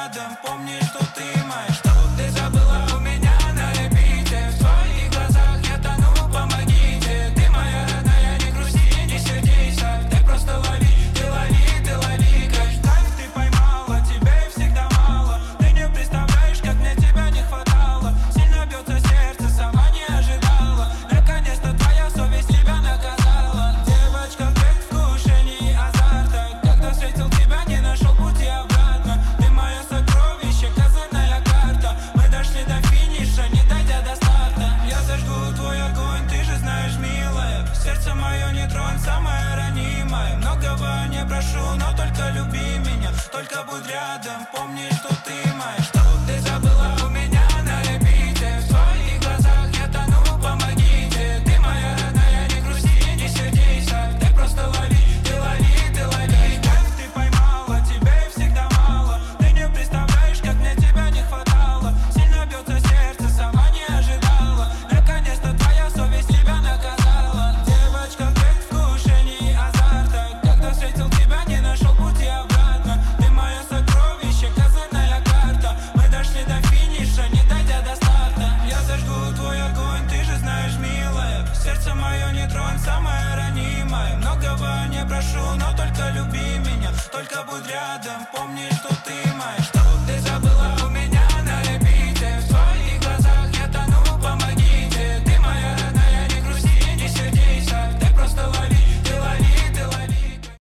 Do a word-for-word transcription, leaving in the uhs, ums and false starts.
рядом, помни, что ты моя. Что ты забыла у меня на репите? В твоих глазах я тону, помогите. Ты моя родная, не грусти, не сердись. Ты просто лови, ты лови, ты лови. Кайф ты поймала, тебе всегда мало. Ты не представляешь, как мне тебя не хватало. Сильно бьется сердце, сама не ожидала. Наконец-то твоя совесть тебя наказала. Девочка в предвкушении азарта. Когда встретил тебя, не нашел пути обратно. Ты мое сокровище, козырная карта. Мы дошли до финиша, не дойдя до старта. Я зажгу твой огонь, ты же знаешь, милая. Сердце мое не тронь, самое ранимое. Многого не прошу, но только люби меня. Только будь рядом, помни, что ты моя. Что ты забыла у меня на репите? В твоих глазах я тону, помогите. Ты моя родная, не грусти, не сердись. Ты просто лови, ты лови, ты лови. Кайф ты поймала, тебе всегда мало. Ты не представляешь, как мне тебя не хватало. Сильно бьется сердце, сама не ожидала. Наконец-то твоя совесть тебя наказала. Девочка в предвкушении азарта. Когда встретил тебя, не нашел пути обратно. Ты мое сокровище, козырная карта. Мы дошли до финиша, не дойдя до старта. Я зажгу твой огонь, ты же знаешь, милая. Сердце мое не тронь, самое ранимое. Многого не прошу, но только люби меня. Только будь рядом, помни, что ты